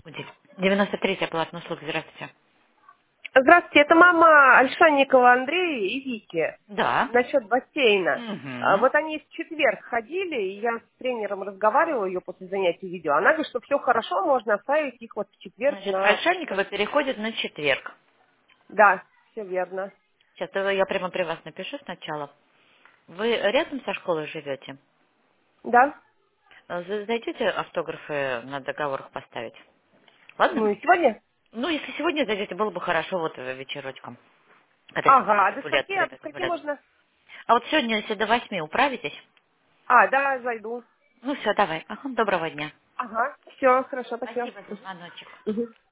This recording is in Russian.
Будет. 93-я платная услуга. Здравствуйте. Здравствуйте, это мама Альшанникова Андрея и Вики. Да. Насчет бассейна. Угу. Вот они в четверг ходили, и я с тренером разговаривала ее после занятия видео. Она говорит, что все хорошо, можно оставить их вот в четверг Значит, на... Ольшанникова переходит на четверг. Да, все верно. Сейчас я прямо при вас напишу сначала. Вы рядом со школой живете? Да. Зайдете автографы на договорах поставить? Ладно? Ну и сегодня? Ну, если сегодня зайдете, было бы хорошо вот вечерочком. Когда Ага, а студенты до гуляют, скольки, а до ребята скольки гуляют. можно? А вот сегодня, если до 8 управитесь? А, да, зайду. Ну все, давай. Ага, доброго дня. Ага, все, хорошо, спасибо. Спасибо за звоночек. Мгм.